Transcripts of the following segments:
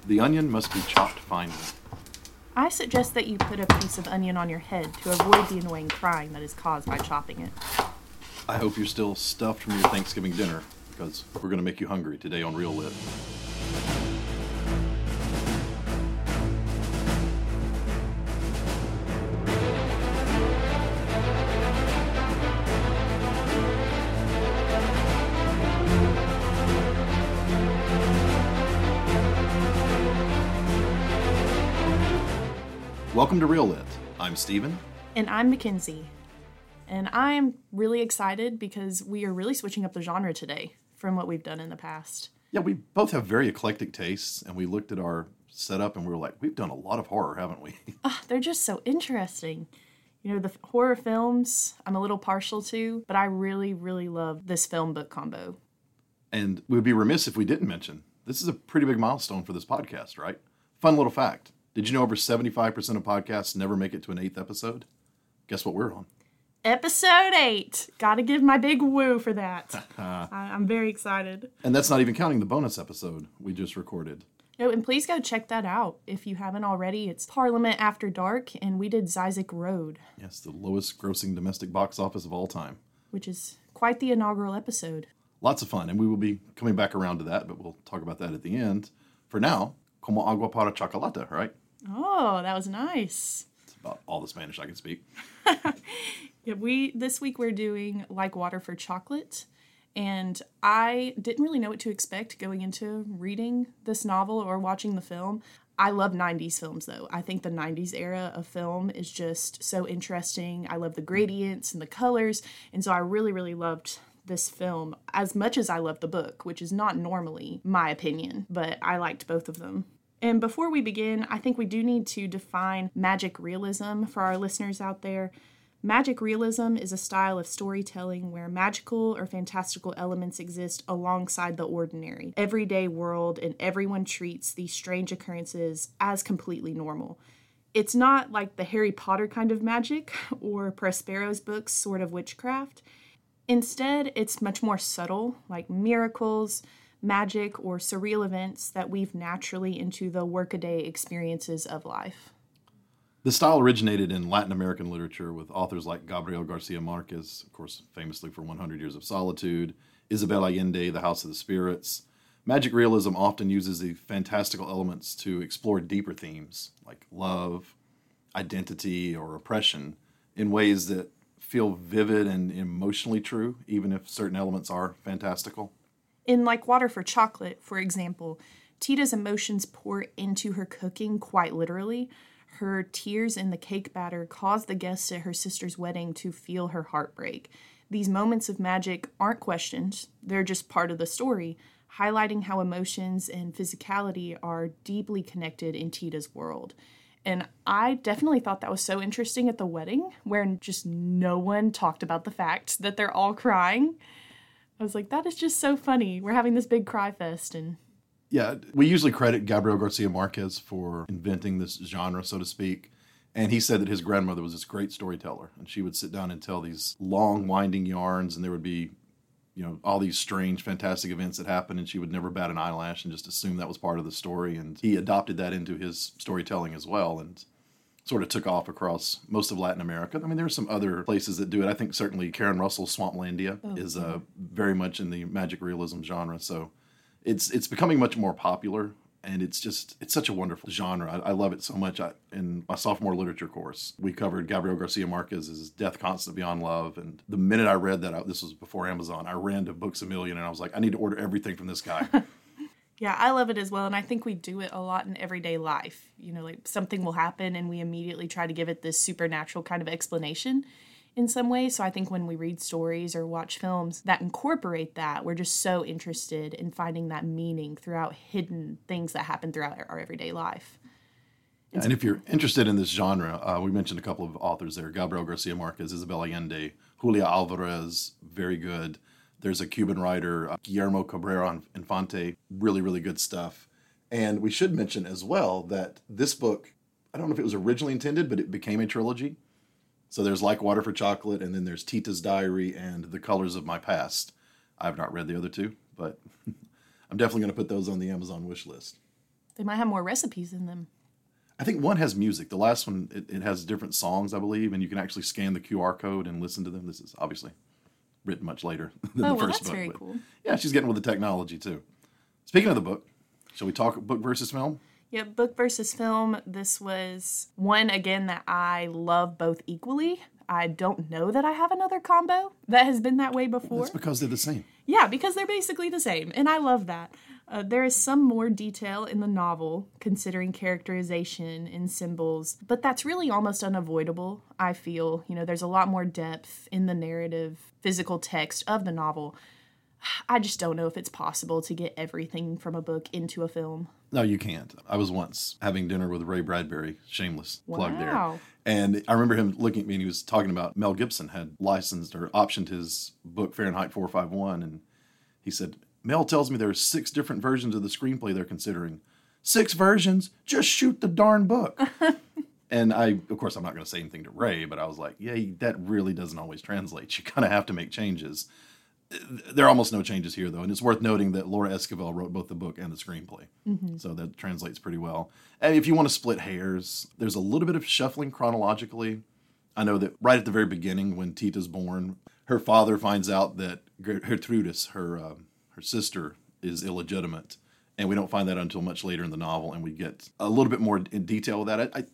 The onion must be chopped finely. I suggest that you put a piece of onion on your head to avoid the annoying crying that is caused by chopping it. I hope you're still stuffed from your Thanksgiving dinner, because we're going to make you hungry today on Real Lit. Welcome to Real Lit. I'm Steven. And I'm Mackenzie. And I am really excited because we are really switching up the genre today from what we've done in the past. Yeah, we both have very eclectic tastes, and we looked at our setup and we were like, we've done a lot of horror, haven't we? They're just so interesting. You know, the horror films I'm a little partial to, but I really, really love this film book combo. And we would be remiss if we didn't mention, this is a pretty big milestone for this podcast, right? Fun little fact. Did you know over 75% of podcasts never make it to an 8th episode? Guess what we're on? Episode 8. Gotta give my big woo for that. I'm very excited. And that's not even counting the bonus episode we just recorded. No, and please go check that out if you haven't already. It's Parliament After Dark, and we did Zyzek Road. Yes, the lowest grossing domestic box office of all time. Which is quite the inaugural episode. Lots of fun, and we will be coming back around to that, but we'll talk about that at the end. For now, como agua para chocolate, right? Oh, that was nice. It's about all the Spanish I can speak. Yeah, this week we're doing Like Water for Chocolate, and I didn't really know what to expect going into reading this novel or watching the film. I love 90s films, though. I think the 90s era of film is just so interesting. I love the gradients and the colors, and so I really, really loved this film as much as I love the book, which is not normally my opinion, but I liked both of them. And before we begin, I think we do need to define magic realism for our listeners out there. Magic realism is a style of storytelling where magical or fantastical elements exist alongside the ordinary, everyday world, and everyone treats these strange occurrences as completely normal. It's not like the Harry Potter kind of magic or Prospero's books sort of witchcraft. Instead, it's much more subtle, like miracles, magic, or surreal events that weave naturally into the workaday experiences of life. The style originated in Latin American literature with authors like Gabriel Garcia Marquez, of course, famously for 100 Years of Solitude, Isabel Allende, The House of the Spirits. Magic realism often uses the fantastical elements to explore deeper themes like love, identity, or oppression in ways that feel vivid and emotionally true, even if certain elements are fantastical. In Like Water for Chocolate, for example, Tita's emotions pour into her cooking quite literally. Her tears in the cake batter cause the guests at her sister's wedding to feel her heartbreak. These moments of magic aren't questioned, they're just part of the story, highlighting how emotions and physicality are deeply connected in Tita's world. And I definitely thought that was so interesting at the wedding, where just no one talked about the fact that they're all crying. I was like, that is just so funny. We're having this big cry fest. And yeah, we usually credit Gabriel Garcia Marquez for inventing this genre, so to speak. And he said that his grandmother was this great storyteller. And she would sit down and tell these long, winding yarns. And there would be, all these strange, fantastic events that happened. And she would never bat an eyelash and just assume that was part of the story. And he adopted that into his storytelling as well. And sort of took off across most of Latin America. I mean, there are some other places that do it. I think certainly Karen Russell's Swamplandia is very much in the magic realism genre. So it's becoming much more popular, and it's such a wonderful genre. I love it so much. In my sophomore literature course, we covered Gabriel Garcia Marquez's Death Constant Beyond Love, and the minute I read that, this was before Amazon, I ran to Books A Million, and I was like, I need to order everything from this guy. Yeah, I love it as well, and I think we do it a lot in everyday life. Like something will happen, and we immediately try to give it this supernatural kind of explanation in some way. So I think when we read stories or watch films that incorporate that, we're just so interested in finding that meaning throughout hidden things that happen throughout our everyday life. And if you're interested in this genre, we mentioned a couple of authors there. Gabriel Garcia Marquez, Isabel Allende, Julia Alvarez, very good. There's a Cuban writer, Guillermo Cabrera Infante, really, really good stuff. And we should mention as well that this book, I don't know if it was originally intended, but it became a trilogy. So there's Like Water for Chocolate, and then there's Tita's Diary and The Colors of My Past. I have not read the other two, but I'm definitely going to put those on the Amazon wish list. They might have more recipes in them. I think one has music. The last one, it has different songs, I believe, and you can actually scan the QR code and listen to them. This is obviously written much later than the first that's book. very cool. Yeah, she's getting with the technology, too. Speaking of the book, shall we talk book versus film? Yeah, book versus film. This was one, again, that I love both equally. I don't know that I have another combo that has been that way before. That's because they're the same. Yeah, because they're basically the same, and I love that. There is some more detail in the novel, considering characterization and symbols, but that's really almost unavoidable, I feel. You know, there's a lot more depth in the narrative, physical text of the novel. I just don't know if it's possible to get everything from a book into a film. No, you can't. I was once having dinner with Ray Bradbury, shameless plug there. Wow. And I remember him looking at me and he was talking about Mel Gibson had licensed or optioned his book Fahrenheit 451. And he said, Mel tells me there are 6 different versions of the screenplay they're considering. 6 versions? Just shoot the darn book. And of course, I'm not going to say anything to Ray, but I was like, yeah, that really doesn't always translate. You kind of have to make changes. There are almost no changes here, though, and it's worth noting that Laura Esquivel wrote both the book and the screenplay, so that translates pretty well. And if you want to split hairs, there's a little bit of shuffling chronologically. I know that right at the very beginning, when Tita's born, her father finds out that Gertrudis, her sister, is illegitimate, and we don't find that until much later in the novel, and we get a little bit more in detail of that.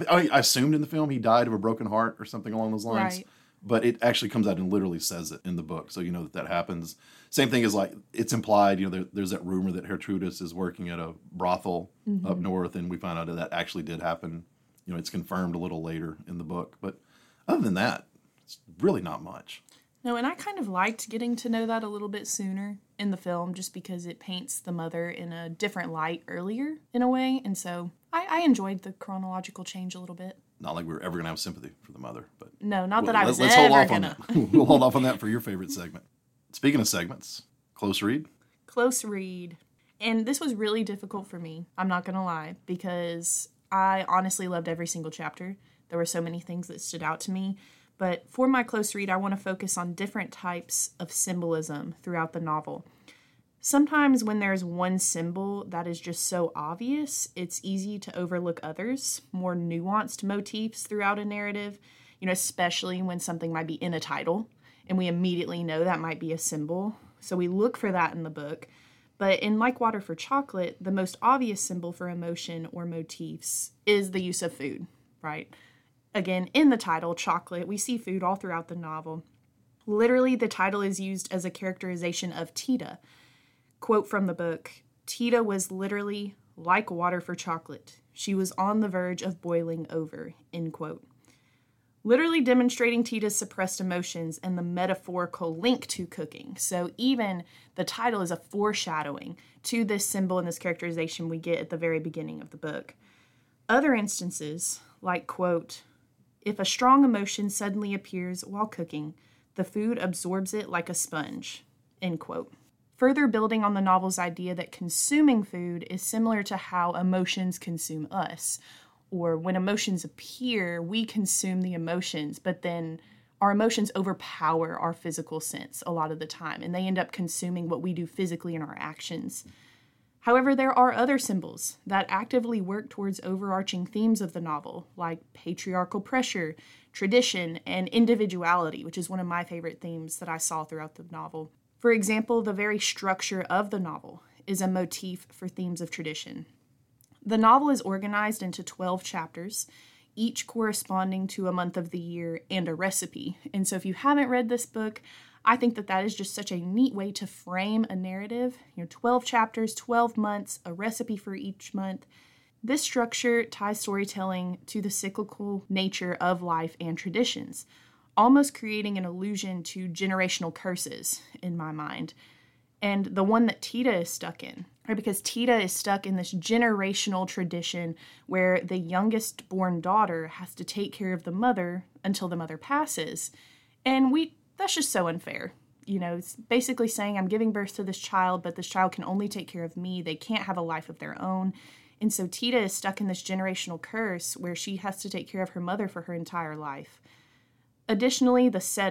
I assumed in the film he died of a broken heart or something along those lines. Right. But it actually comes out and literally says it in the book, so you know that happens. Same thing is like it's implied. You know, there's that rumor that Gertrudis is working at a brothel up north, and we find out that actually did happen. You know, it's confirmed a little later in the book. But other than that, it's really not much. No, and I kind of liked getting to know that a little bit sooner in the film, just because it paints the mother in a different light earlier in a way, and so I enjoyed the chronological change a little bit. Not like we're ever going to have sympathy for the mother, but no, not that I was let's hold ever off gonna. on that. We'll hold off on that for your favorite segment. Speaking of segments, close read. Close read, and this was really difficult for me. I'm not gonna lie, because I honestly loved every single chapter. There were so many things that stood out to me. But for my close read, I want to focus on different types of symbolism throughout the novel. Sometimes when there's one symbol that is just so obvious, it's easy to overlook others, more nuanced motifs throughout a narrative, you know, especially when something might be in a title, and we immediately know that might be a symbol. So we look for that in the book. But in Like Water for Chocolate, the most obvious symbol for emotion or motifs is the use of food, right? Again, in the title, chocolate, we see food all throughout the novel. Literally, the title is used as a characterization of Tita. Quote from the book, Tita was literally like water for chocolate. She was on the verge of boiling over, end quote. Literally demonstrating Tita's suppressed emotions and the metaphorical link to cooking. So even the title is a foreshadowing to this symbol and this characterization we get at the very beginning of the book. Other instances, like, quote, if a strong emotion suddenly appears while cooking, the food absorbs it like a sponge, end quote. Further building on the novel's idea that consuming food is similar to how emotions consume us. Or when emotions appear, we consume the emotions, but then our emotions overpower our physical sense a lot of the time, and they end up consuming what we do physically in our actions. However, there are other symbols that actively work towards overarching themes of the novel, like patriarchal pressure, tradition, and individuality, which is one of my favorite themes that I saw throughout the novel. For example, the very structure of the novel is a motif for themes of tradition. The novel is organized into 12 chapters, each corresponding to a month of the year and a recipe. And so if you haven't read this book, I think that is just such a neat way to frame a narrative. 12 chapters, 12 months, a recipe for each month. This structure ties storytelling to the cyclical nature of life and traditions, almost creating an allusion to generational curses in my mind. And the one that Tita is stuck in, right? Because Tita is stuck in this generational tradition where the youngest born daughter has to take care of the mother until the mother passes. And that's just so unfair. It's basically saying I'm giving birth to this child, but this child can only take care of me. They can't have a life of their own. And so Tita is stuck in this generational curse where she has to take care of her mother for her entire life. Additionally, the setting,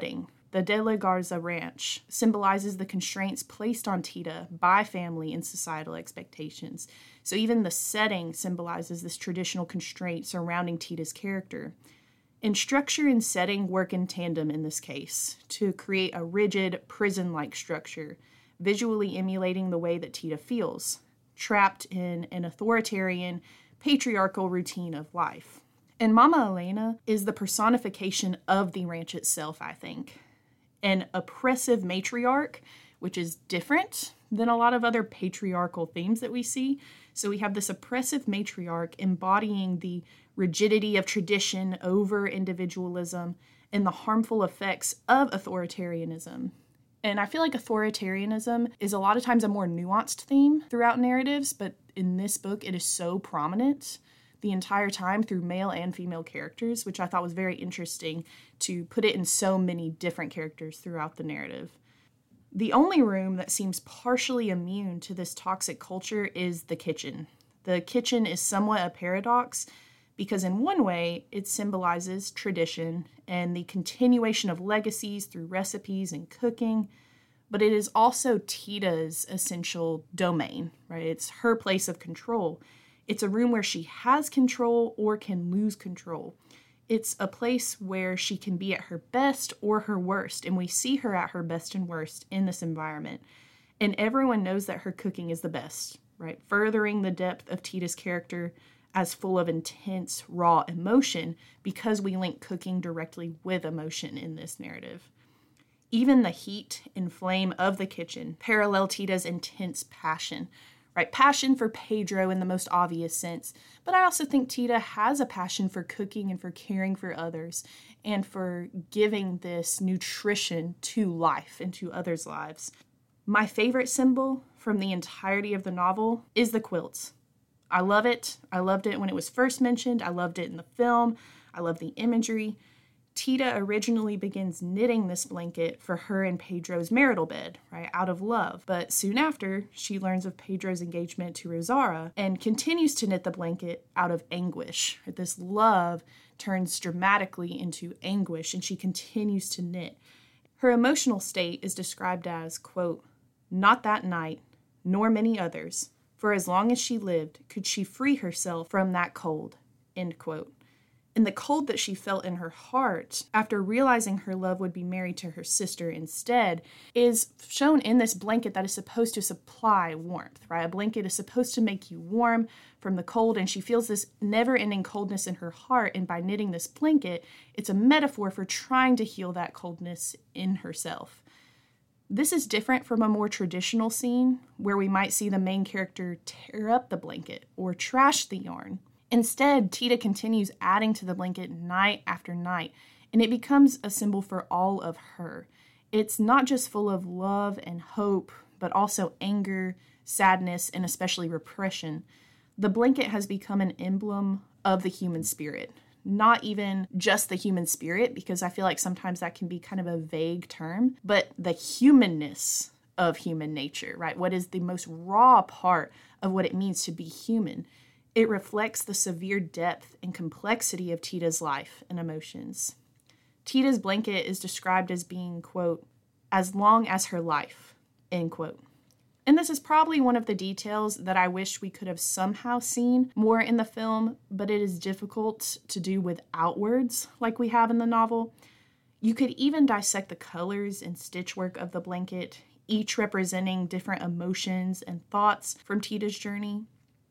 the De La Garza Ranch symbolizes the constraints placed on Tita by family and societal expectations. So even the setting symbolizes this traditional constraint surrounding Tita's character. And structure and setting work in tandem in this case to create a rigid, prison-like structure, visually emulating the way that Tita feels, trapped in an authoritarian, patriarchal routine of life. And Mama Elena is the personification of the ranch itself, I think. An oppressive matriarch, which is different than a lot of other patriarchal themes that we see. So we have this oppressive matriarch embodying the rigidity of tradition over individualism and the harmful effects of authoritarianism. And I feel like authoritarianism is a lot of times a more nuanced theme throughout narratives, but in this book it is so prominent the entire time through male and female characters, which I thought was very interesting to put it in so many different characters throughout the narrative. The only room that seems partially immune to this toxic culture is the kitchen. The kitchen is somewhat a paradox because in one way it symbolizes tradition and the continuation of legacies through recipes and cooking, but it is also Tita's essential domain, right? It's her place of control. It's a room where she has control or can lose control. It's a place where she can be at her best or her worst, and we see her at her best and worst in this environment. And everyone knows that her cooking is the best, right? Furthering the depth of Tita's character as full of intense, raw emotion because we link cooking directly with emotion in this narrative. Even the heat and flame of the kitchen parallel Tita's intense passion, right? Passion for Pedro in the most obvious sense, but I also think Tita has a passion for cooking and for caring for others and for giving this nutrition to life and to others' lives. My favorite symbol from the entirety of the novel is the quilts. I love it. I loved it when it was first mentioned. I loved it in the film. I love the imagery. Tita originally begins knitting this blanket for her and Pedro's marital bed, right, out of love. But soon after, she learns of Pedro's engagement to Rosaura and continues to knit the blanket out of anguish. This love turns dramatically into anguish, and she continues to knit. Her emotional state is described as, quote, "Not that night, nor many others, for as long as she lived, could she free herself from that cold," end quote. And the cold that she felt in her heart after realizing her love would be married to her sister instead is shown in this blanket that is supposed to supply warmth, right? A blanket is supposed to make you warm from the cold, and she feels this never-ending coldness in her heart, and by knitting this blanket, it's a metaphor for trying to heal that coldness in herself. This is different from a more traditional scene where we might see the main character tear up the blanket or trash the yarn. Instead, Tita continues adding to the blanket night after night, and it becomes a symbol for all of her. It's not just full of love and hope, but also anger, sadness, and especially repression. The blanket has become an emblem of the human spirit. Not even just the human spirit, because I feel like sometimes that can be kind of a vague term, but the humanness of human nature, right? What is the most raw part of what it means to be human? It reflects the severe depth and complexity of Tita's life and emotions. Tita's blanket is described as being, quote, "as long as her life," end quote. And this is probably one of the details that I wish we could have somehow seen more in the film, but it is difficult to do without words like we have in the novel. You could even dissect the colors and stitchwork of the blanket, each representing different emotions and thoughts from Tita's journey.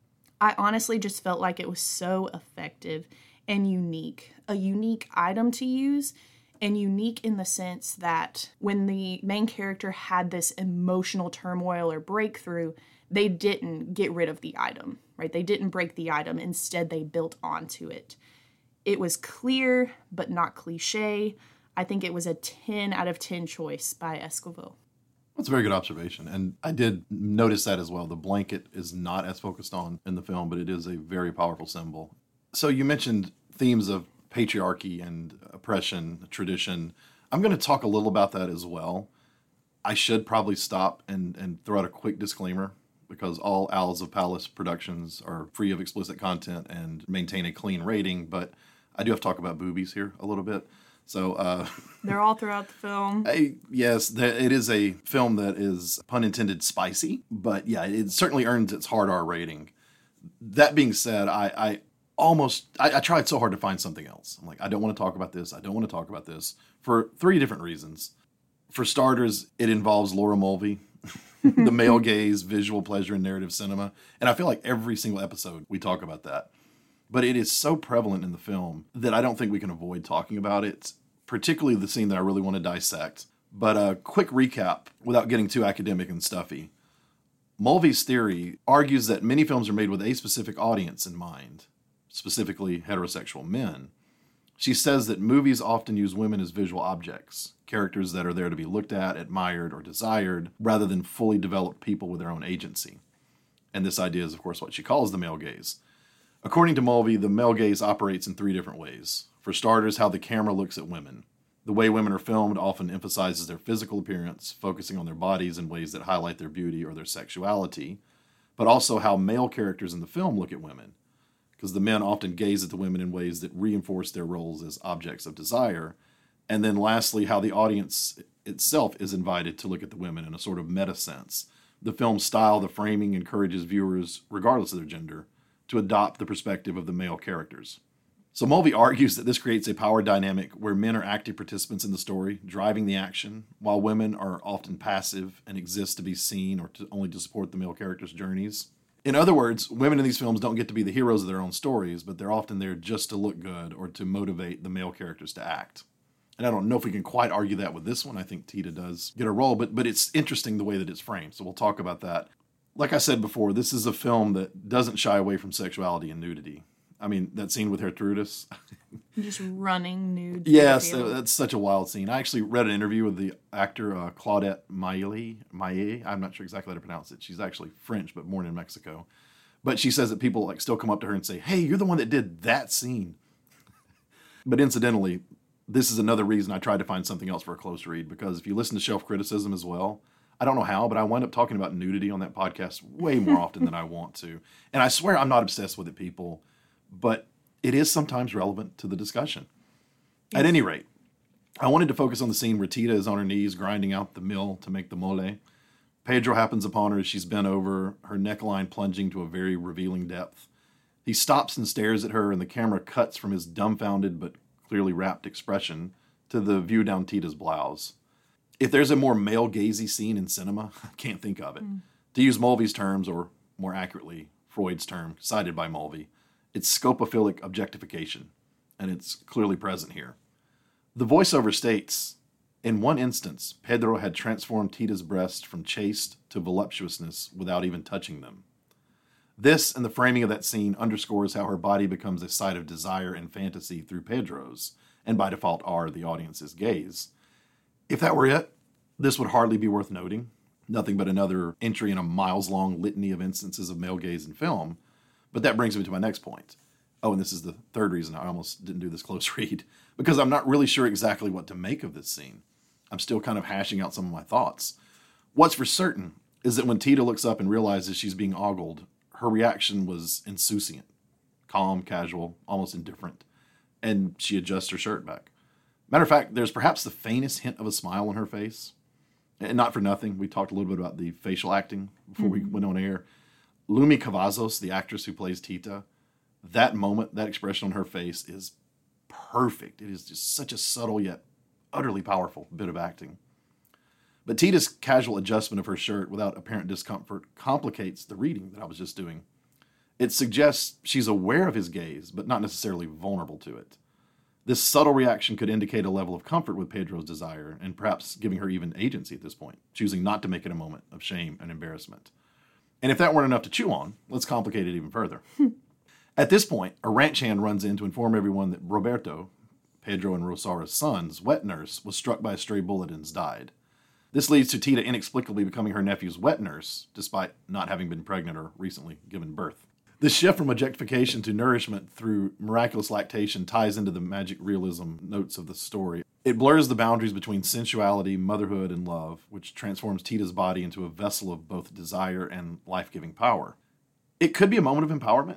I honestly just felt like it was so effective and unique, a unique item to use, and unique in the sense that when the main character had this emotional turmoil or breakthrough, they didn't get rid of the item, right? They didn't break the item. Instead, they built onto it. It was clear, but not cliche. I think it was a 10 out of 10 choice by Esquivel. That's a very good observation. And I did notice that as well. The blanket is not as focused on in the film, but it is a very powerful symbol. So you mentioned themes of patriarchy and oppression, tradition. I'm going to talk a little about that as well. I should probably stop and throw out a quick disclaimer because all Owls of Palace productions are free of explicit content and maintain a clean rating, but I do have to talk about boobies here a little bit. So, They're all throughout the film. yes, it is a film that is, pun intended, spicy. But yeah, it certainly earns its hard R rating. That being said, I tried so hard to find something else. I'm like, I don't want to talk about this. I don't want to talk about this for 3 different reasons. For starters, it involves Laura Mulvey, the male gaze, visual pleasure, and narrative cinema. And I feel like every single episode we talk about that. But it is so prevalent in the film that I don't think we can avoid talking about it, particularly the scene that I really want to dissect. But a quick recap, without getting too academic and stuffy. Mulvey's theory argues that many films are made with a specific audience in mind, specifically heterosexual men. She says that movies often use women as visual objects, characters that are there to be looked at, admired, or desired, rather than fully developed people with their own agency. And this idea is, of course, what she calls the male gaze. According to Mulvey, the male gaze operates in 3 different ways. For starters, how the camera looks at women. The way women are filmed often emphasizes their physical appearance, focusing on their bodies in ways that highlight their beauty or their sexuality, but also how male characters in the film look at women, because the men often gaze at the women in ways that reinforce their roles as objects of desire. And then lastly, how the audience itself is invited to look at the women in a sort of meta sense. The film's style, the framing, encourages viewers, regardless of their gender, to adopt the perspective of the male characters. So Mulvey argues that this creates a power dynamic where men are active participants in the story, driving the action, while women are often passive and exist to be seen or only to support the male characters' journeys. In other words, women in these films don't get to be the heroes of their own stories, but they're often there just to look good or to motivate the male characters to act. And I don't know if we can quite argue that with this one. I think Tita does get a role, but it's interesting the way that it's framed, so we'll talk about that. Like I said before, this is a film that doesn't shy away from sexuality and nudity. I mean, that scene with Gertrudis. Just running nude. Yes, that's such a wild scene. I actually read an interview with the actor Claudette Maillet. I'm not sure exactly how to pronounce it. She's actually French, but born in Mexico. But she says that people still come up to her and say, "Hey, you're the one that did that scene." But incidentally, this is another reason I tried to find something else for a close read, because if you listen to Shelf Criticism as well, I don't know how, but I wind up talking about nudity on that podcast way more often than I want to. And I swear I'm not obsessed with it, people, but it is sometimes relevant to the discussion. Yes. At any rate, I wanted to focus on the scene where Tita is on her knees grinding out the mill to make the mole. Pedro happens upon her as she's bent over, her neckline plunging to a very revealing depth. He stops and stares at her, and the camera cuts from his dumbfounded but clearly rapt expression to the view down Tita's blouse. If there's a more male-gazy scene in cinema, I can't think of it. To use Mulvey's terms, or more accurately, Freud's term, cited by Mulvey, it's scopophilic objectification, and it's clearly present here. The voiceover states, in one instance, Pedro had transformed Tita's breast from chaste to voluptuousness without even touching them. This and the framing of that scene underscores how her body becomes a site of desire and fantasy through Pedro's, and by default our, the audience's, gaze. If that were it, this would hardly be worth noting. Nothing but another entry in a miles-long litany of instances of male gaze in film. But that brings me to my next point. Oh, and this is the third reason I almost didn't do this close read, because I'm not really sure exactly what to make of this scene. I'm still kind of hashing out some of my thoughts. What's for certain is that when Tita looks up and realizes she's being ogled, her reaction was insouciant, calm, casual, almost indifferent, and she adjusts her shirt back. Matter of fact, there's perhaps the faintest hint of a smile on her face. And not for nothing, we talked a little bit about the facial acting before we went on air. Lumi Cavazos, the actress who plays Tita, that moment, that expression on her face is perfect. It is just such a subtle yet utterly powerful bit of acting. But Tita's casual adjustment of her shirt without apparent discomfort complicates the reading that I was just doing. It suggests she's aware of his gaze, but not necessarily vulnerable to it. This subtle reaction could indicate a level of comfort with Pedro's desire, and perhaps giving her even agency at this point, choosing not to make it a moment of shame and embarrassment. And if that weren't enough to chew on, let's complicate it even further. At this point, a ranch hand runs in to inform everyone that Roberto, Pedro and Rosaura's son's wet nurse, was struck by a stray bullet and has died. This leads to Tita inexplicably becoming her nephew's wet nurse, despite not having been pregnant or recently given birth. The shift from objectification to nourishment through miraculous lactation ties into the magic realism notes of the story. It blurs the boundaries between sensuality, motherhood, and love, which transforms Tita's body into a vessel of both desire and life-giving power. It could be a moment of empowerment.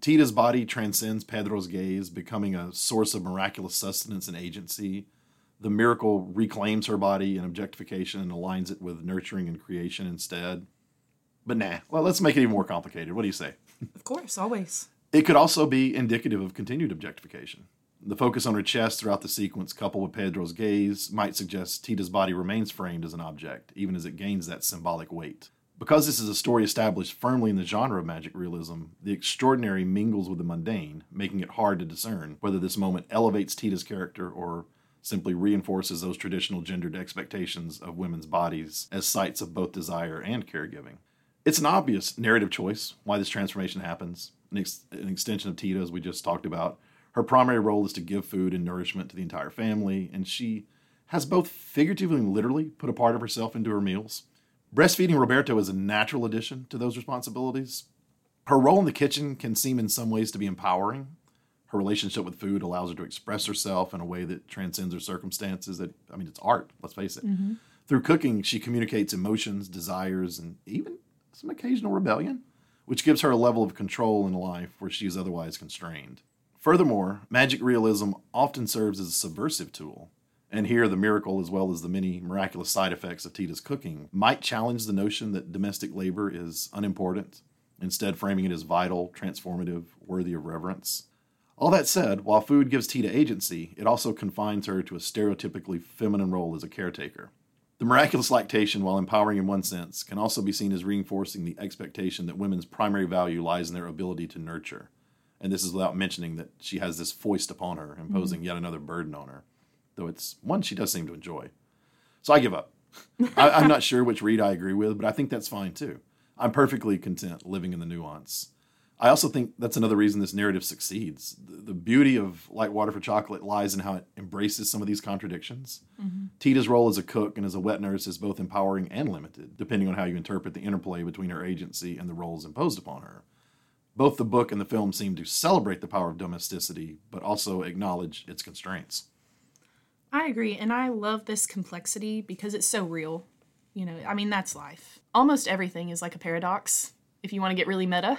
Tita's body transcends Pedro's gaze, becoming a source of miraculous sustenance and agency. The miracle reclaims her body in objectification and aligns it with nurturing and creation instead. But well, let's make it even more complicated. What do you say? Of course, always. It could also be indicative of continued objectification. The focus on her chest throughout the sequence, coupled with Pedro's gaze, might suggest Tita's body remains framed as an object, even as it gains that symbolic weight. Because this is a story established firmly in the genre of magic realism, the extraordinary mingles with the mundane, making it hard to discern whether this moment elevates Tita's character or simply reinforces those traditional gendered expectations of women's bodies as sites of both desire and caregiving. It's an obvious narrative choice why this transformation happens, an extension of Tita, as we just talked about. Her primary role is to give food and nourishment to the entire family, and she has both figuratively and literally put a part of herself into her meals. Breastfeeding Roberto is a natural addition to those responsibilities. Her role in the kitchen can seem in some ways to be empowering. Her relationship with food allows her to express herself in a way that transcends her circumstances. It's art, let's face it. Mm-hmm. Through cooking, she communicates emotions, desires, and even some occasional rebellion, which gives her a level of control in life where she is otherwise constrained. Furthermore, magic realism often serves as a subversive tool, and here the miracle, as well as the many miraculous side effects of Tita's cooking, might challenge the notion that domestic labor is unimportant, instead framing it as vital, transformative, worthy of reverence. All that said, while food gives Tita agency, it also confines her to a stereotypically feminine role as a caretaker. The miraculous lactation, while empowering in one sense, can also be seen as reinforcing the expectation that women's primary value lies in their ability to nurture. And this is without mentioning that she has this foist upon her, imposing yet another burden on her, though it's one she does seem to enjoy. So I give up. I'm not sure which read I agree with, but I think that's fine too. I'm perfectly content living in the nuance. I also think that's another reason this narrative succeeds. The beauty of Like Water for Chocolate lies in how it embraces some of these contradictions. Mm-hmm. Tita's role as a cook and as a wet nurse is both empowering and limited, depending on how you interpret the interplay between her agency and the roles imposed upon her. Both the book and the film seem to celebrate the power of domesticity, but also acknowledge its constraints. I agree, and I love this complexity because it's so real. That's life. Almost everything is like a paradox, if you want to get really meta,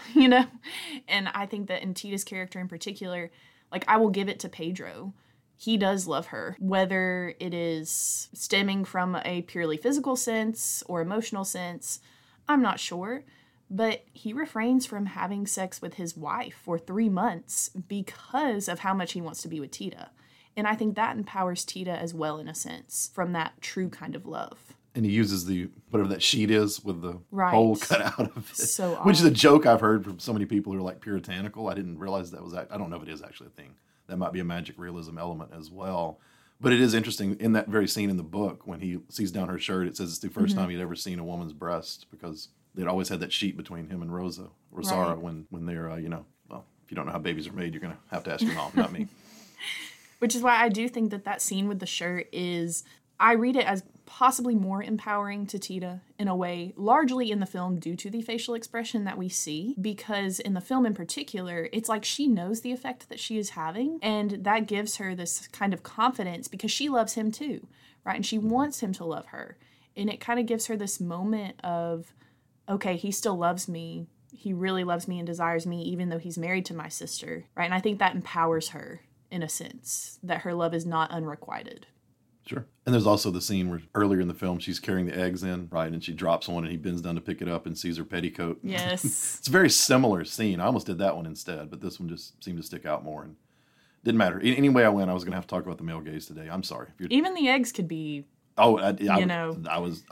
And I think that in Tita's character in particular, I will give it to Pedro. He does love her, whether it is stemming from a purely physical sense or emotional sense, I'm not sure. But he refrains from having sex with his wife for 3 months because of how much he wants to be with Tita. And I think that empowers Tita as well, in a sense, from that true kind of love. And he uses the, whatever that sheet is with the hole cut out of it. So which is a joke I've heard from so many people who are puritanical. I didn't realize that was, I don't know if it is actually a thing. That might be a magic realism element as well. But it is interesting, in that very scene in the book, when he sees down her shirt, it says it's the first time he'd ever seen a woman's breast, because they'd always had that sheet between him and Rosaura, when they're, if you don't know how babies are made, you're going to have to ask your mom, not me. Which is why I do think that scene with the shirt I read it as possibly more empowering to Tita in a way, largely in the film due to the facial expression that we see, because in the film in particular, it's like she knows the effect that she is having, and that gives her this kind of confidence because she loves him too, right? And she wants him to love her. And it kind of gives her this moment of, okay, he still loves me. He really loves me and desires me, even though he's married to my sister, right? And I think that empowers her in a sense, that her love is not unrequited. Sure. And there's also the scene where earlier in the film she's carrying the eggs in, right? And she drops one and he bends down to pick it up and sees her petticoat. Yes. It's a very similar scene. I almost did that one instead, but this one just seemed to stick out more. And didn't matter. Any way I went, I was going to have to talk about the male gaze today. I'm sorry. Even the eggs could be, do you want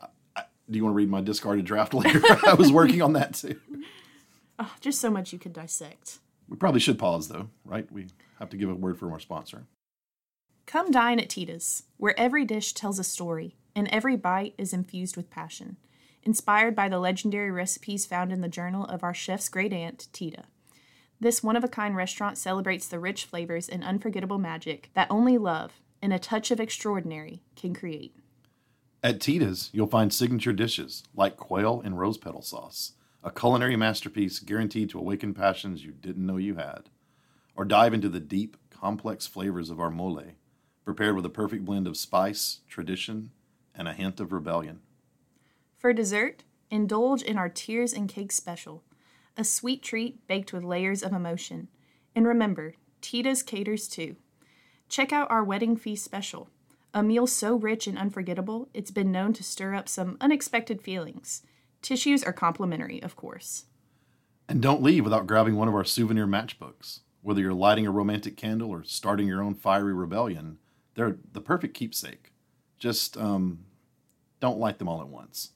to read my discarded draft later? I was working on that too. Oh, just so much you could dissect. We probably should pause though, right? We have to give a word from our sponsor. Come dine at Tita's, where every dish tells a story, and every bite is infused with passion, inspired by the legendary recipes found in the journal of our chef's great aunt, Tita. This one-of-a-kind restaurant celebrates the rich flavors and unforgettable magic that only love and a touch of extraordinary can create. At Tita's, you'll find signature dishes like quail and rose petal sauce, a culinary masterpiece guaranteed to awaken passions you didn't know you had. Or dive into the deep, complex flavors of our mole, prepared with a perfect blend of spice, tradition, and a hint of rebellion. For dessert, indulge in our Tears and Cake special, A sweet treat baked with layers of emotion. And remember, Tita's caters too. Check out our wedding feast special. A meal so rich and unforgettable, it's been known to stir up some unexpected feelings. Tissues are complimentary, of course. And don't leave without grabbing one of our souvenir matchbooks. Whether you're lighting a romantic candle or starting your own fiery rebellion, they're the perfect keepsake. Just don't light them all at once.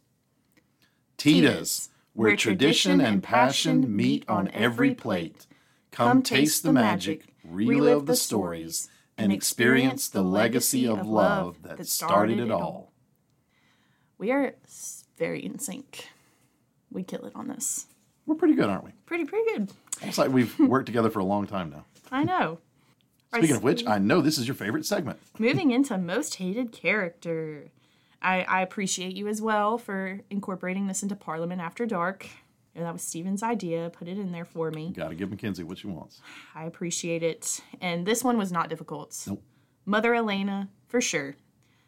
Tita's, where tradition and passion meet on every plate. Come taste the magic, relive the stories, and experience the legacy of love that started it all. We are very in sync. We kill it on this. We're pretty good, aren't we? Pretty good. It's like we've worked together for a long time now. I know. Speaking of which, I know this is your favorite segment. Moving into most hated character. I appreciate you as well for incorporating this into Parliament After Dark. That was Steven's idea. Put it in there for me. Got to give Mackenzie what she wants. I appreciate it. And this one was not difficult. Nope. Mother Elena, for sure.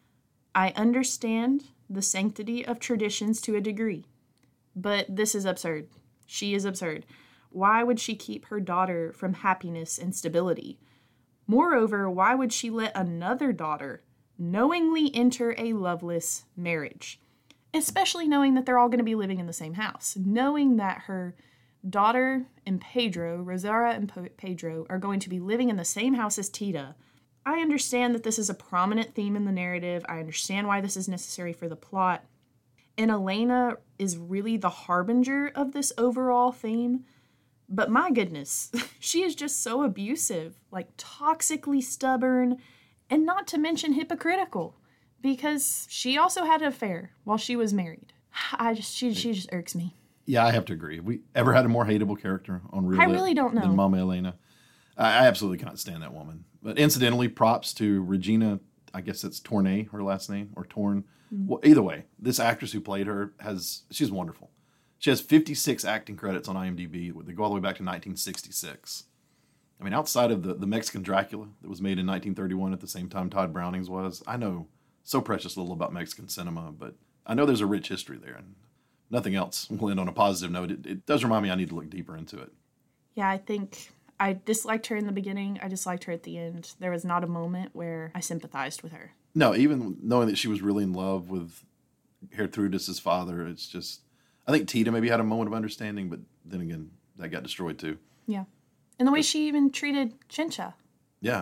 I understand the sanctity of traditions to a degree, but this is absurd. She is absurd. Why would she keep her daughter from happiness and stability? Moreover, why would she let another daughter knowingly enter a loveless marriage? Especially knowing that they're all going to be living in the same house. Knowing that her daughter and Pedro, Rosara and Pedro, are going to be living in the same house as Tita. I understand that this is a prominent theme in the narrative. I understand why this is necessary for the plot. And Elena is really the harbinger of this overall theme. But my goodness, she is just so abusive, like toxically stubborn, and not to mention hypocritical. Because she also had an affair while she was married. She just irks me. Yeah, I have to agree. Have we ever had a more hateable character on Real I Lit really don't know. than Mama Elena? I absolutely cannot stand that woman. But incidentally, props to Regina, I guess it's Tournay, her last name, or Torn. Mm-hmm. Well, either way, this actress who played her, she's wonderful. She has 56 acting credits on IMDb. They go all the way back to 1966. I mean, outside of the Mexican Dracula that was made in 1931 at the same time Todd Browning's was, I know so precious little about Mexican cinema, but I know there's a rich history there, and nothing else will end on a positive note. It does remind me I need to look deeper into it. Yeah, I think I disliked her in the beginning. I disliked her at the end. There was not a moment where I sympathized with her. No, even knowing that she was really in love with Gertrudis' father, it's just, I think Tita maybe had a moment of understanding, but then again, that got destroyed too. Yeah. And the way she even treated Chincha. Yeah.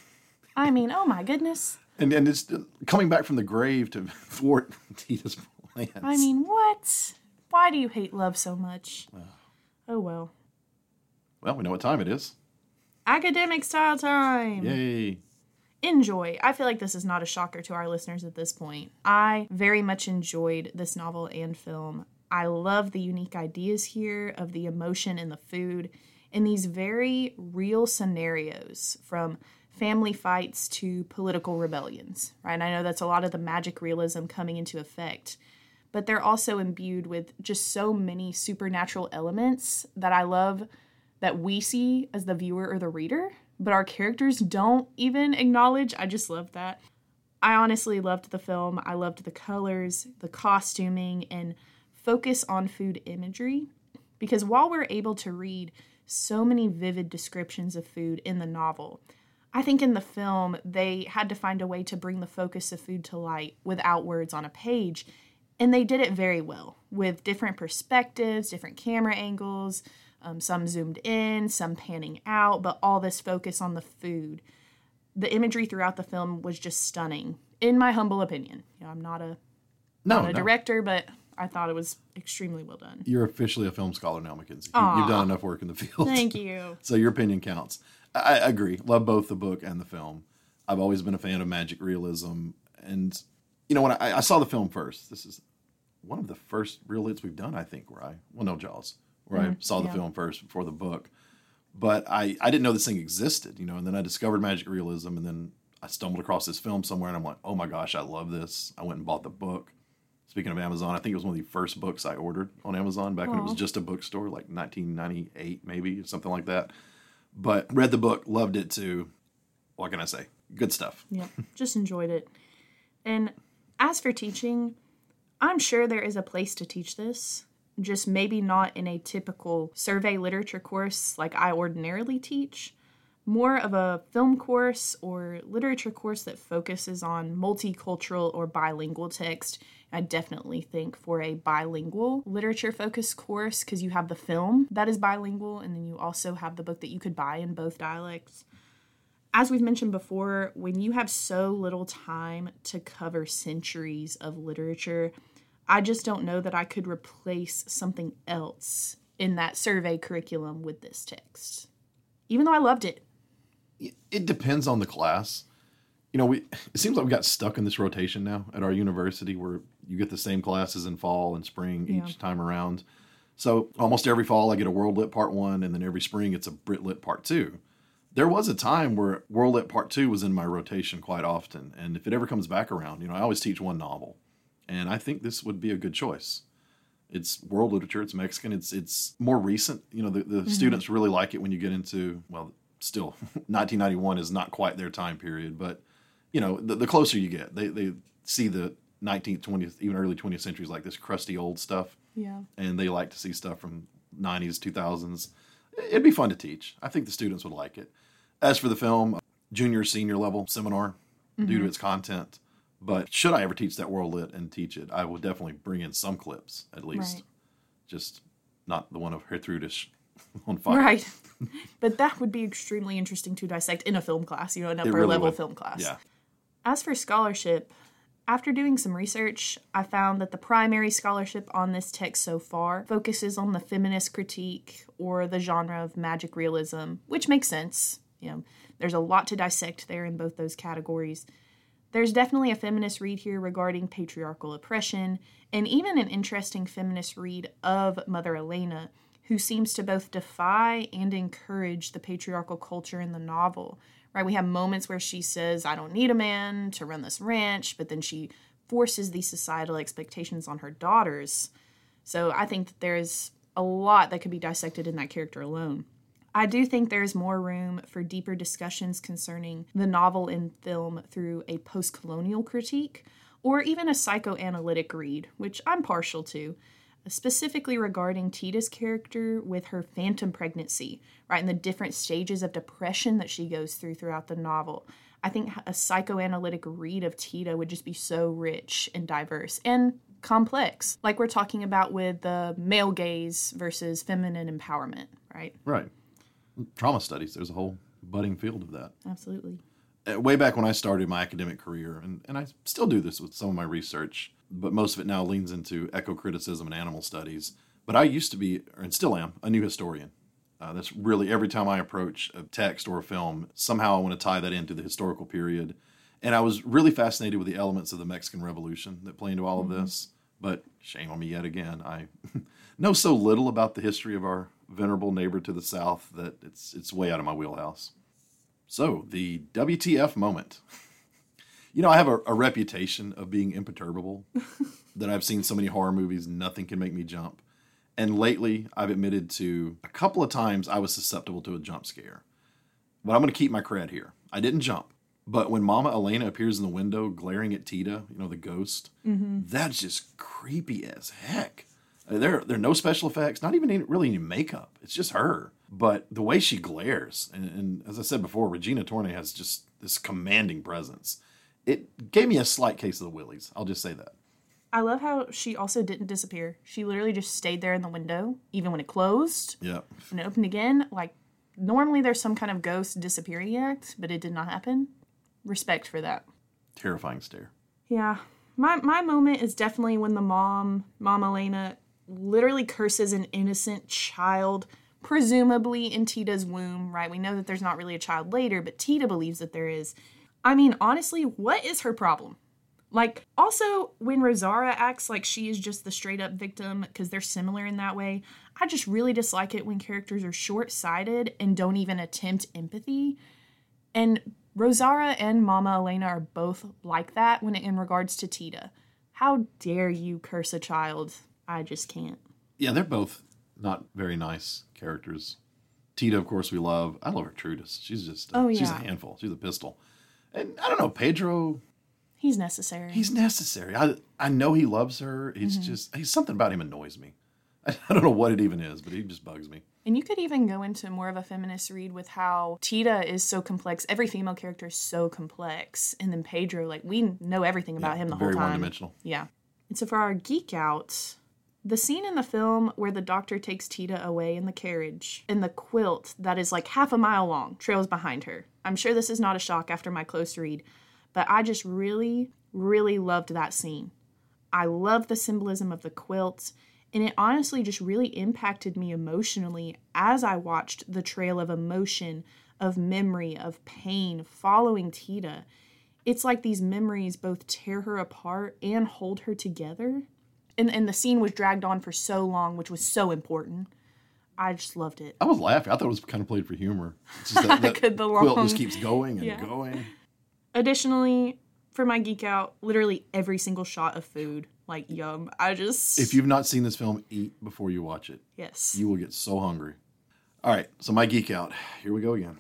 I mean, oh my goodness. And it's coming back from the grave to thwart Tita's plans. I mean, what? Why do you hate love so much? Oh, well. Well, we know what time it is. Academic style time. Yay. Enjoy. I feel like this is not a shocker to our listeners at this point. I very much enjoyed this novel and film. I love the unique ideas here of the emotion and the food and these very real scenarios from family fights to political rebellions, right? And I know that's a lot of the magic realism coming into effect, but they're also imbued with just so many supernatural elements that I love that we see as the viewer or the reader, but our characters don't even acknowledge. I just love that. I honestly loved the film. I loved the colors, the costuming, and focus on food imagery, because while we're able to read so many vivid descriptions of food in the novel, I think in the film, they had to find a way to bring the focus of food to light without words on a page. And they did it very well with different perspectives, different camera angles, some zoomed in, some panning out, but all this focus on the food. The imagery throughout the film was just stunning, in my humble opinion. You know, I'm not a director, but I thought it was extremely well done. You're officially a film scholar now, Mackenzie. You've done enough work in the field. Thank you. So your opinion counts. I agree. Love both the book and the film. I've always been a fan of magic realism. And, you know, when I saw the film first, this is one of the first real hits we've done, I think, Jaws, where I saw the film first before the book. But I didn't know this thing existed, you know, and then I discovered magic realism, and then I stumbled across this film somewhere, and I'm like, oh my gosh, I love this. I went and bought the book. Speaking of Amazon, I think it was one of the first books I ordered on Amazon back when it was just a bookstore, like 1998 maybe, or something like that. But read the book, loved it too. What can I say? Good stuff. Yeah, just enjoyed it. And as for teaching, I'm sure there is a place to teach this. just maybe not in a typical survey literature course like I ordinarily teach. More of a film course or literature course that focuses on multicultural or bilingual text. I definitely think for a bilingual literature focused course, because you have the film that is bilingual and then you also have the book that you could buy in both dialects. As we've mentioned before, when you have so little time to cover centuries of literature, I just don't know that I could replace something else in that survey curriculum with this text, even though I loved it. It depends on the class. It seems like we got stuck in this rotation now at our university where you get the same classes in fall and spring each time around. So almost every fall I get a World Lit Part 1, and then every spring it's a Brit Lit Part 2. There was a time where World Lit Part 2 was in my rotation quite often, and if it ever comes back around, I always teach one novel, and I think this would be a good choice. It's world literature, it's Mexican, it's more recent. The students really like it when you get into, well, still, 1991 is not quite their time period, but, the closer you get, they see the 19th, 20th, even early 20th centuries like this crusty old stuff. Yeah. And they like to see stuff from 90s, 2000s. It'd be fun to teach. I think the students would like it. As for the film, junior, senior level seminar due to its content. But should I ever teach that World Lit and teach it, I would definitely bring in some clips, at least. Right. Just not the one of Gertrudis on fire. Right. But that would be extremely interesting to dissect in a film class, an upper really level would. film class. Yeah. As for scholarship, after doing some research, I found that the primary scholarship on this text so far focuses on the feminist critique or the genre of magic realism, which makes sense. There's a lot to dissect there in both those categories. There's definitely a feminist read here regarding patriarchal oppression, and even an interesting feminist read of Mother Elena, who seems to both defy and encourage the patriarchal culture in the novel. Right? We have moments where she says, I don't need a man to run this ranch, but then she forces these societal expectations on her daughters. So I think that there's a lot that could be dissected in that character alone. I do think there's more room for deeper discussions concerning the novel and film through a post-colonial critique, or even a psychoanalytic read, which I'm partial to, specifically regarding Tita's character with her phantom pregnancy, right, and the different stages of depression that she goes throughout the novel. I think a psychoanalytic read of Tita would just be so rich and diverse and complex, like we're talking about with the male gaze versus feminine empowerment, right? Right. Trauma studies, there's a whole budding field of that. Absolutely. Way back when I started my academic career, and I still do this with some of my research, but most of it now leans into eco-criticism and animal studies. But I used to be, and still am, a new historian. That's really every time I approach a text or a film, somehow I want to tie that into the historical period. And I was really fascinated with the elements of the Mexican Revolution that play into all of this. But shame on me yet again. I know so little about the history of our venerable neighbor to the south that it's way out of my wheelhouse. So, the WTF moment. I have a reputation of being imperturbable, that I've seen so many horror movies, nothing can make me jump. And lately, I've admitted to a couple of times I was susceptible to a jump scare. But I'm going to keep my cred here. I didn't jump. But when Mama Elena appears in the window glaring at Tita, the ghost, that's just creepy as heck. There are no special effects, not even really any makeup. It's just her. But the way she glares, and as I said before, Regina Torne has just this commanding presence. It gave me a slight case of the willies. I'll just say that. I love how she also didn't disappear. She literally just stayed there in the window, even when it closed. Yeah. And it opened again. Like, normally there's some kind of ghost disappearing act, but it did not happen. Respect for that. Terrifying stare. Yeah. My moment is definitely when the Mom Elena, literally curses an innocent child, presumably in Tita's womb, right? We know that there's not really a child later, but Tita believes that there is. I mean, honestly, what is her problem? Like, also, when Rosaura acts like she is just the straight-up victim, because they're similar in that way, I just really dislike it when characters are short-sighted and don't even attempt empathy. And Rosaura and Mama Elena are both like that in regards to Tita. How dare you curse a child? I just can't. Yeah, they're both not very nice characters. Tita, of course, we love. I love Gertrudis. She's just, she's a handful. She's a pistol. And I don't know, Pedro... He's necessary. He's necessary. I know he loves her. He's just, something about him annoys me. I don't know what it even is, but he just bugs me. And you could even go into more of a feminist read with how Tita is so complex. Every female character is so complex. And then Pedro, like, we know everything about him the whole time. Very one-dimensional. Yeah. And so for our geek out, the scene in the film where the doctor takes Tita away in the carriage and the quilt that is like half a mile long trails behind her. I'm sure this is not a shock after my close read, but I just really, really loved that scene. I love the symbolism of the quilt. And it honestly just really impacted me emotionally as I watched the trail of emotion, of memory, of pain following Tita. It's like these memories both tear her apart and hold her together. And the scene was dragged on for so long, which was so important. I just loved it. I was laughing. I thought it was kind of played for humor. It's just that quilt just keeps going and going. Additionally, for my geek out, literally every single shot of food. Like, yum. If you've not seen this film, eat before you watch it. Yes. You will get so hungry. All right, so my geek out. Here we go again.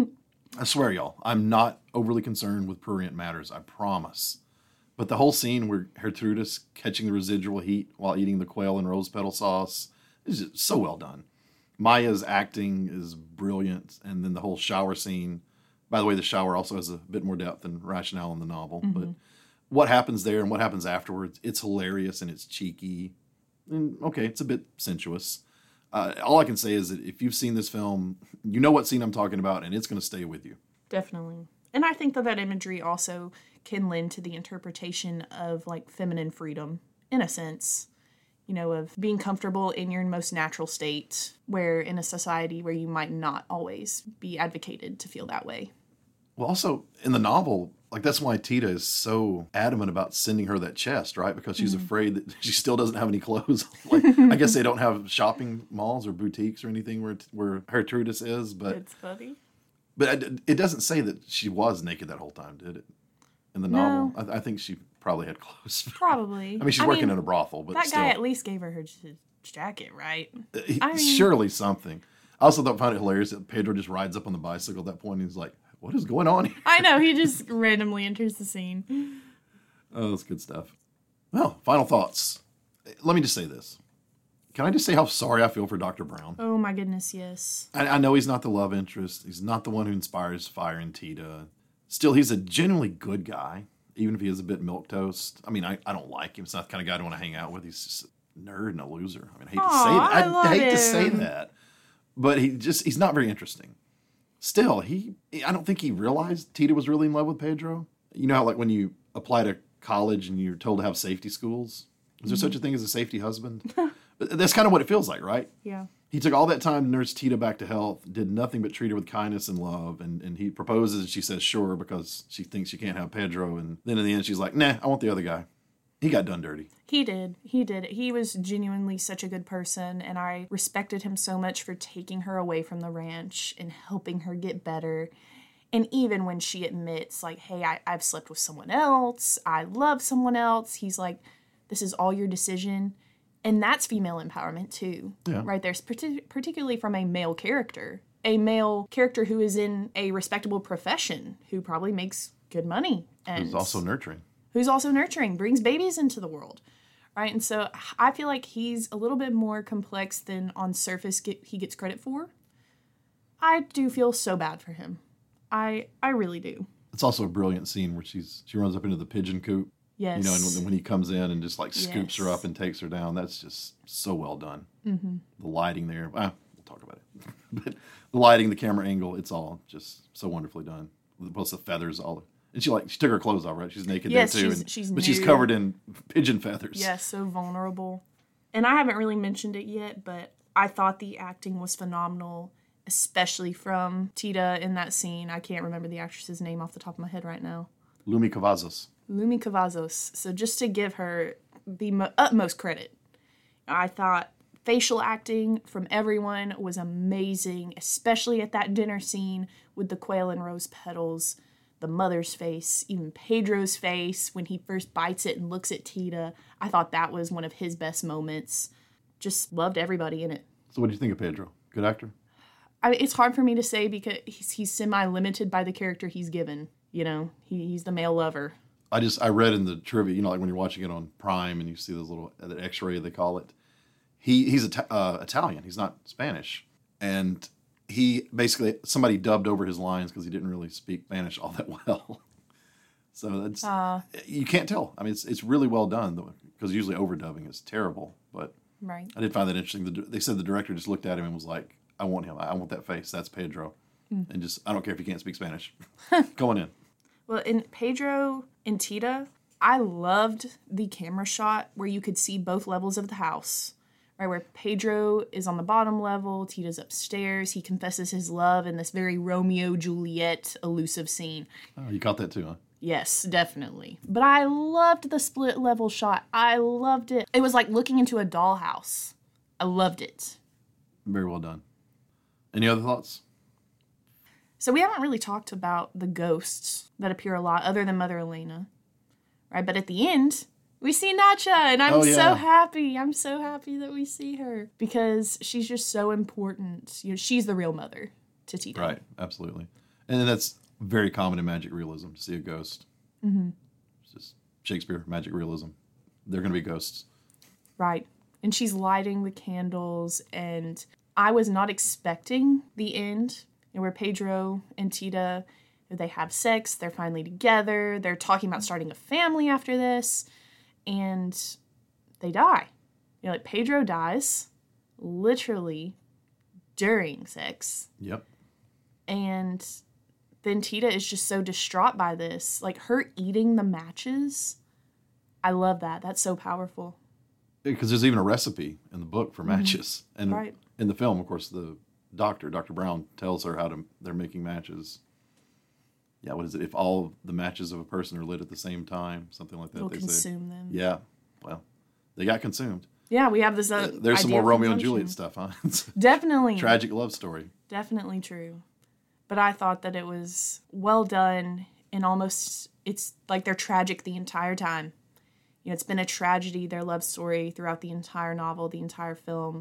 I swear, y'all, I'm not overly concerned with prurient matters. I promise. But the whole scene where Gertrudis catching the residual heat while eating the quail and rose petal sauce is just so well done. Maya's acting is brilliant. And then the whole shower scene. By the way, the shower also has a bit more depth and rationale in the novel. Mm-hmm. But what happens there and what happens afterwards, it's hilarious and it's cheeky. And, okay, it's a bit sensuous. All I can say is that if you've seen this film, you know what scene I'm talking about, and it's going to stay with you. Definitely. And I think that imagery also can lend to the interpretation of, like, feminine freedom, in a sense. You know, of being comfortable in your most natural state, where in a society where you might not always be advocated to feel that way. Well, also, in the novel, like, that's why Tita is so adamant about sending her that chest, right? Because she's afraid that she still doesn't have any clothes. Like, I guess they don't have shopping malls or boutiques or anything where Gertrudis is, but... It's funny. But it doesn't say that she was naked that whole time, did it? In the novel? I think she probably had clothes. Probably. I mean, she's working in a brothel, but that still. guy at least gave her his jacket, right? Surely something. I also found it hilarious that Pedro just rides up on the bicycle at that point and he's like, what is going on here? I know, he just randomly enters the scene. Oh, that's good stuff. Well, final thoughts. Let me just say this. Can I just say how sorry I feel for Dr. Brown? Oh my goodness, yes. I know he's not the love interest. He's not the one who inspires fire in Tita. Still, he's a genuinely good guy, even if he is a bit milquetoast. I mean, I don't like him. It's not the kind of guy I want to hang out with. He's just a nerd and a loser. I mean, I hate to say that. But he's not very interesting. Still, I don't think he realized Tita was really in love with Pedro. You know how, like, when you apply to college and you're told to have safety schools? Is there such a thing as a safety husband? That's kind of what it feels like, right? Yeah. He took all that time to nurse Tita back to health, did nothing but treat her with kindness and love, and he proposes and she says sure because she thinks she can't have Pedro, and then in the end she's like, nah, I want the other guy. He got done dirty. He did. He was genuinely such a good person, and I respected him so much for taking her away from the ranch and helping her get better. And even when she admits, like, hey, I've slept with someone else, I love someone else, he's like, this is all your decision. And that's female empowerment too, right? There's particularly from a male character who is in a respectable profession, who probably makes good money. And who's also nurturing, brings babies into the world, right? And so I feel like he's a little bit more complex than on surface he gets credit for. I do feel so bad for him. I really do. It's also a brilliant scene where she runs up into the pigeon coop. Yes. You know, and when he comes in and just like scoops her up and takes her down, that's just so well done. Mm-hmm. The lighting there, we'll talk about it. But the lighting, the camera angle, it's all just so wonderfully done. Plus the feathers, all. And she took her clothes off, right? She's naked there too. But she's covered in pigeon feathers. Yes, so vulnerable. And I haven't really mentioned it yet, but I thought the acting was phenomenal, especially from Tita in that scene. I can't remember the actress's name off the top of my head right now. Lumi Cavazos. So just to give her the utmost credit, I thought facial acting from everyone was amazing, especially at that dinner scene with the quail and rose petals, the mother's face, even Pedro's face when he first bites it and looks at Tita. I thought that was one of his best moments. Just loved everybody in it. So what do you think of Pedro? Good actor? It's hard for me to say because he's semi-limited by the character he's given. You know, he's the male lover. I read in the trivia, you know, like when you're watching it on Prime and you see those little, the X-ray they call it, he's Italian. He's not Spanish. And he basically, somebody dubbed over his lines because he didn't really speak Spanish all that well. So that's, you can't tell. I mean, it's really well done, because usually overdubbing is terrible. But Right. I did find that interesting. They said the director just looked at him and was like, I want him. I want that face. That's Pedro. And just, I don't care if you can't speak Spanish. Go on in. Well, in Pedro and Tita, I loved the camera shot where you could see both levels of the house. Right, where Pedro is on the bottom level, Tita's upstairs. He confesses his love in this very Romeo Juliet elusive scene. Oh, you caught that too, huh? Yes, definitely. But I loved the split level shot. I loved it. It was like looking into a dollhouse. I loved it. Very well done. Any other thoughts? So we haven't really talked about the ghosts that appear a lot other than Mother Elena. Right, but at the end, we see Nacha, and I'm so happy. I'm so happy that we see her because she's just so important. You know, she's the real mother to Tita. Right, absolutely. And that's very common in magic realism to see a ghost. Mm-hmm. It's just Shakespeare, magic realism. They're going to be ghosts. Right. And she's lighting the candles, and I was not expecting the end, where Pedro and Tita, they have sex, they're finally together, they're talking about starting a family after this, and they die. You know, like Pedro dies literally during sex. Yep. And then Tita is just so distraught by this. Like, her eating the matches, I love that. That's so powerful. Because there's even a recipe in the book for matches. And Right. in the film, of course, the Dr. Brown tells her they're making matches. Yeah, what is it? If all the matches of a person are lit at the same time, something like that. It'll they consume say. them. Yeah, well, they got consumed. Yeah, we have this. There's some more Romeo and Juliet stuff, huh? It's a Definitely. tragic love story. Definitely true. But I thought that it was well done, and almost, it's like they're tragic the entire time. You know, it's been a tragedy, their love story, throughout the entire novel, the entire film.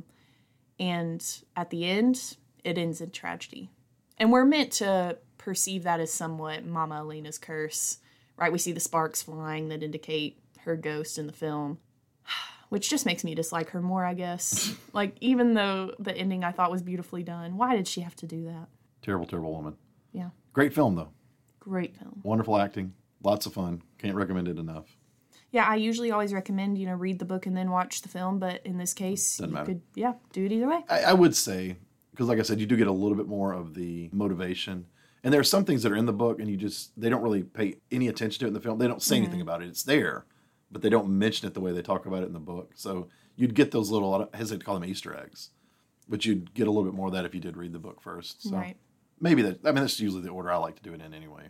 And at the end, it ends in tragedy. And we're meant to perceive that as somewhat Mama Elena's curse, right? We see the sparks flying that indicate her ghost in the film, which just makes me dislike her more, I guess. Like, even though the ending I thought was beautifully done, why did she have to do that? Terrible, terrible woman. Yeah. Great film, though. Great film. Wonderful acting. Lots of fun. Can't recommend it enough. Yeah, I usually always recommend, read the book and then watch the film, but in this case, Doesn't matter. could, do it either way. I would say, because like I said, you do get a little bit more of the motivation. And there are some things that are in the book and they don't really pay any attention to it in the film. They don't say anything about it. It's there, but they don't mention it the way they talk about it in the book. So you'd get those little, I hesitate to call them Easter eggs, but you'd get a little bit more of that if you did read the book first. So Right. maybe that's usually the order I like to do it in anyway.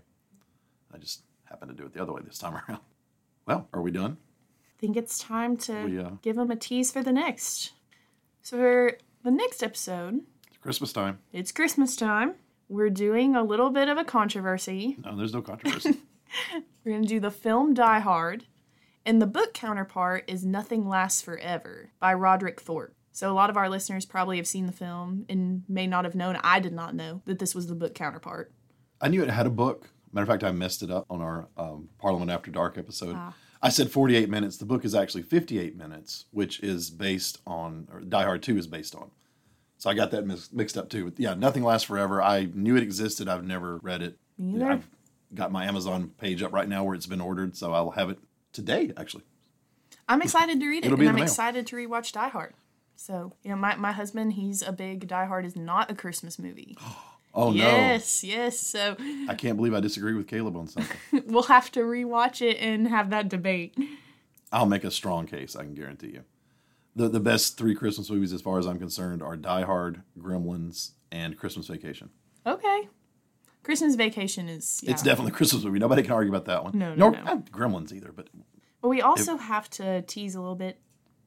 I just happen to do it the other way this time around. Well, are we done? I think it's time to give them a tease for the next. So for the next episode, It's Christmas time. it's Christmas time. We're doing a little bit of a controversy. No, there's no controversy. We're going to do the film Die Hard, and the book counterpart is Nothing Lasts Forever by Roderick Thorpe. So a lot of our listeners probably have seen the film and may not have known. I did not know that this was the book counterpart. I knew it had a book. Matter of fact, I messed it up on our Parliament After Dark episode. I said 48 minutes. The book is actually 58 minutes, which is based on, or Die Hard 2 is based on. So I got that mixed up too. But yeah, Nothing Lasts Forever. I knew it existed. I've never read it. Me either. I've got my Amazon page up right now where it's been ordered, so I'll have it today, actually. I'm excited to read it, It'll be and in I'm the mail. excited to rewatch Die Hard. So, my husband, he's a big Die Hard is not a Christmas movie. Oh, Yes. So no. I can't believe I disagree with Caleb on something. we'll have to rewatch it and have that debate. I'll make a strong case, I can guarantee you. The best 3 Christmas movies, as far as I'm concerned, are Die Hard, Gremlins, and Christmas Vacation. Okay. Christmas Vacation is, It's definitely a Christmas movie. Nobody can argue about that one. No. Not Gremlins either, but But we also have to tease a little bit.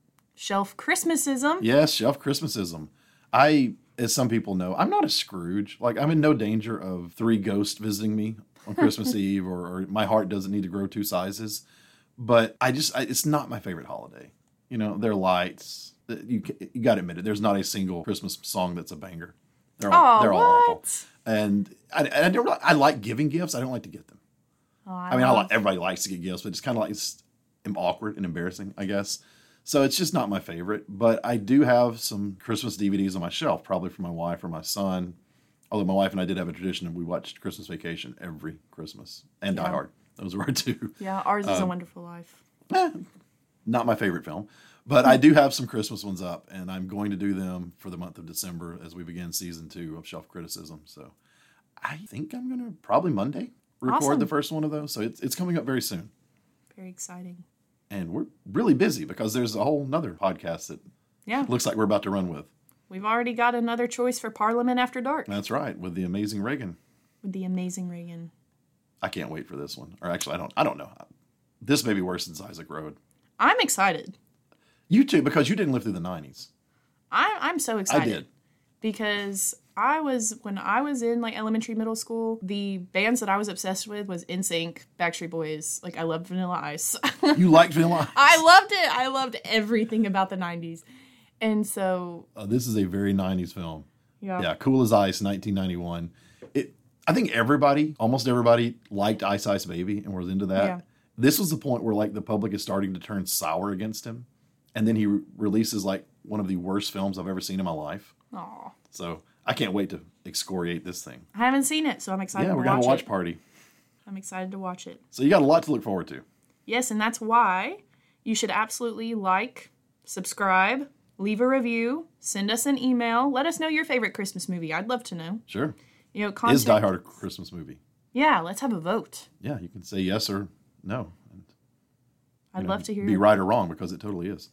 Shelf Christmasism. yes, Shelf Christmasism. As some people know, I'm not a Scrooge. Like, I'm in no danger of 3 ghosts visiting me on Christmas Eve, or my heart doesn't need to grow 2 sizes. But it's not my favorite holiday. They're lights. You got to admit it. There's not a single Christmas song that's a banger. They're all awful. And I like giving gifts. I don't like to get them. Oh, Everybody likes to get gifts, but it's kind of like I'm awkward and embarrassing, I guess. So it's just not my favorite. But I do have some Christmas DVDs on my shelf, probably for my wife or my son. Although my wife and I did have a tradition of we watched Christmas Vacation every Christmas and Die Hard. Those were our two. Yeah, ours is A Wonderful Life. Not my favorite film. But I do have some Christmas ones up, and I'm going to do them for the month of December as we begin season 2 of Shelf Criticism. So I think I'm going to probably Monday record the first one of those. So it's coming up very soon. Very exciting. And we're really busy because there's a whole nother podcast that looks like we're about to run with. We've already got another choice for Parliament After Dark. That's right, with the amazing Reagan. With the amazing Reagan. I can't wait for this one. Or actually, I don't know. This may be worse than Isaac Road. I'm excited. You too, because you didn't live through the 90s. I'm so excited. I did. Because when I was in like elementary, middle school, the bands that I was obsessed with was NSYNC, Backstreet Boys. Like I loved Vanilla Ice. You liked Vanilla Ice? I loved it. I loved everything about the 90s. And so... this is a very 90s film. Yeah. Yeah, Cool as Ice, 1991. I think almost everybody liked Ice Ice Baby and was into that. Yeah. This was the point where like the public is starting to turn sour against him. And then he releases like one of the worst films I've ever seen in my life. Aw. So I can't wait to excoriate this thing. I haven't seen it, so I'm excited to watch it. Yeah, we're going to have a watch party. I'm excited to watch it. So you got a lot to look forward to. Yes, and that's why you should absolutely like, subscribe, leave a review, send us an email. Let us know your favorite Christmas movie. I'd love to know. Sure. Contact... Is Die Hard a Christmas movie? Yeah, let's have a vote. Yeah, you can say yes or no. And, I'd love to hear. Be right or wrong, because it totally is.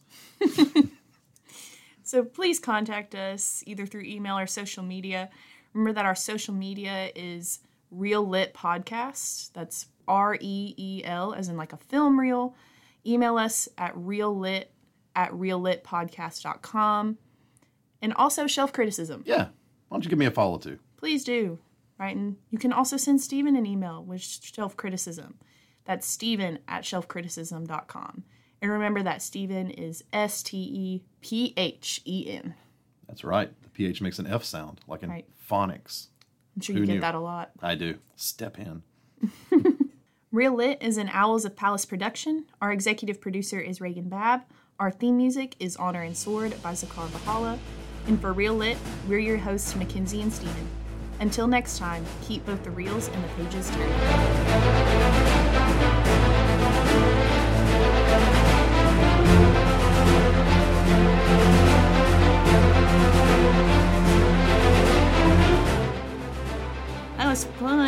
So please contact us either through email or social media. Remember that our social media is Real Lit Podcast. That's REEL, as in like a film reel. Email us at reallitpodcast.com. And also Shelf Criticism. Yeah. Why don't you give me a follow too? Please do. Right, and you can also send Steven an email with Shelf Criticism. That's Steven@shelfcriticism.com. And remember that Steven is STEPHEN. That's right. The PH makes an F sound, like in phonics. I'm sure you get that a lot. I do. Step in. Real Lit is an Owls of Palace production. Our executive producer is Reagan Babb. Our theme music is Honor and Sword by Zakar Bahala. And for Real Lit, we're your hosts, Mackenzie and Steven. Until next time, keep both the reels and the pages turning. That was fun.